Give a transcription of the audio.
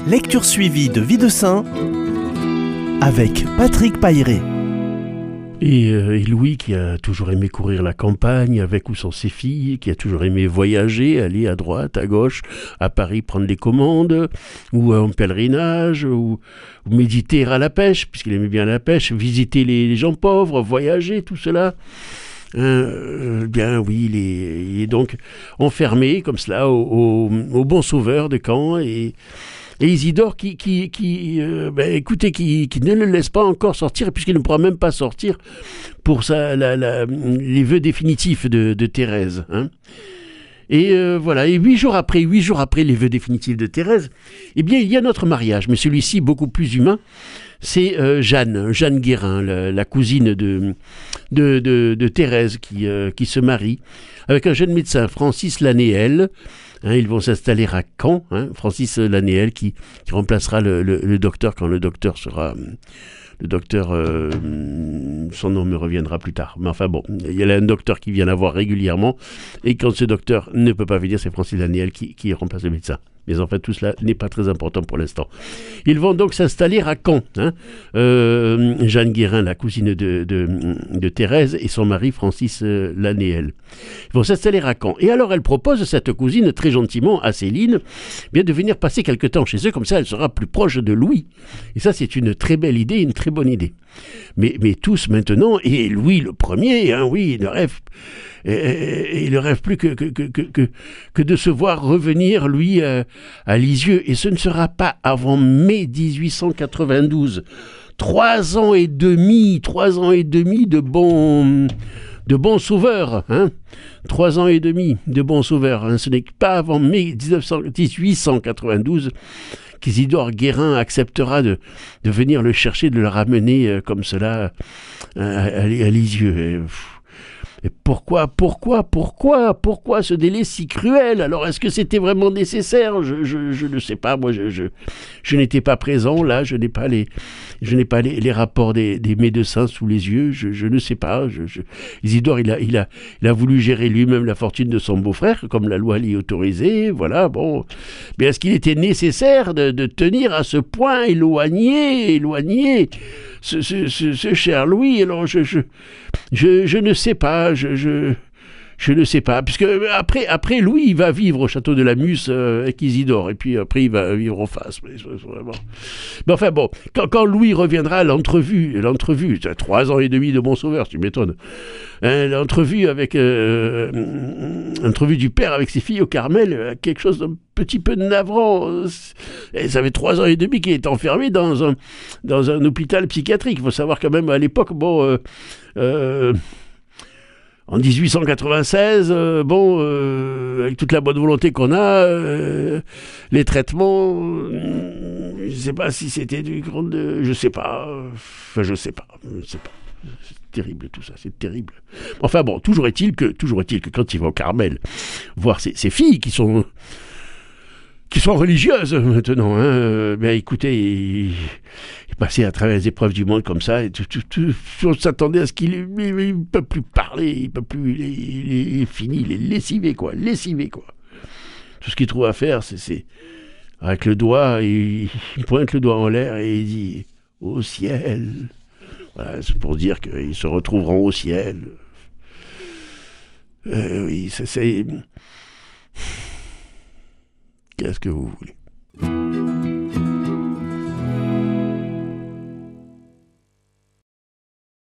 Lecture suivie de Vie de Saint avec Patrick Pailleret. Et Louis, qui a toujours aimé courir la campagne avec ou sans ses filles, qui a toujours aimé voyager, aller à droite, à gauche, à Paris prendre les commandes, ou en pèlerinage, ou méditer à la pêche, puisqu'il aimait bien la pêche, visiter les gens pauvres, voyager, tout cela. Bien oui, il est donc enfermé comme cela au bon sauveur de Caen et Isidore qui ne le laisse pas encore sortir puisqu'il ne pourra même pas sortir pour les vœux définitifs de Thérèse. Hein. Et voilà, et 8 jours après les vœux définitifs de Thérèse, eh bien il y a notre mariage, mais celui-ci beaucoup plus humain. C'est Jeanne Guérin, la cousine de Thérèse qui se marie avec un jeune médecin, Francis Lanéel. Hein, ils vont s'installer à Caen, hein, Francis Lanéel qui remplacera le docteur quand le docteur sera... Le docteur, son nom me reviendra plus tard. Mais enfin bon, il y a un docteur qui vient la voir régulièrement. Et quand ce docteur ne peut pas venir, c'est Francis Lanéel qui remplace le médecin. Mais en fait, tout cela n'est pas très important pour l'instant. Ils vont donc s'installer à Caen. Hein. Jeanne Guérin, la cousine de Thérèse, et son mari Francis Lanéel. Ils vont s'installer à Caen. Et alors, elle propose, cette cousine, très gentiment, à Céline, bien de venir passer quelque temps chez eux. Comme ça, elle sera plus proche de Louis. Et ça, c'est une très belle idée, une très bonne idée. Mais tous maintenant, et Louis le premier, hein, oui, il ne rêve plus que de se voir revenir, lui, à Lisieux. Et ce ne sera pas avant mai 1892. 3 ans et demi de bons sauveurs. Hein. 3 ans et demi de bons sauveurs. Hein. Ce n'est pas avant mai 1892 qu'Isidore Guérin acceptera de venir le chercher, de le ramener comme cela à Lisieux. Et pourquoi ce délai si cruel? Alors, est-ce que c'était vraiment nécessaire? Je ne sais pas. Moi, je n'étais pas présent là. Je n'ai pas les rapports des médecins sous les yeux. Je ne sais pas. Isidore, il a voulu gérer lui-même la fortune de son beau-frère, comme la loi l'y autorisait. Voilà. Bon. Mais est-ce qu'il était nécessaire de tenir à ce point éloigné ce cher Louis? Alors, je ne sais pas. Je ne sais pas, puisque après Louis, il va vivre au château de la Musse avec Isidore, et puis après il va vivre en face. Mais enfin bon, quand Louis reviendra, l'entrevue, 3 ans et demi de bon sauveur, tu m'étonnes. Hein, l'entrevue du père avec ses filles au Carmel, quelque chose d'un petit peu navrant. Et ça fait 3 ans et demi qu'il est enfermé dans un hôpital psychiatrique. Il faut savoir quand même à l'époque, en 1896, avec toute la bonne volonté qu'on a, les traitements, je ne sais pas si c'était du grand... je sais pas. C'est terrible tout ça, c'est terrible. Enfin bon, toujours est-il que quand il va au Carmel voir ses filles qui sont religieuses maintenant, hein, écoutez, il passait à travers les épreuves du monde comme ça, et on s'attendait à ce qu'il ne peut plus parler, il est fini, il est lessivé quoi. Tout ce qu'il trouve à faire, c'est avec le doigt, il pointe le doigt en l'air et il dit « au ciel ». Voilà, c'est pour dire qu'ils se retrouveront au ciel. Oui, c'est... Qu'est-ce que vous voulez ?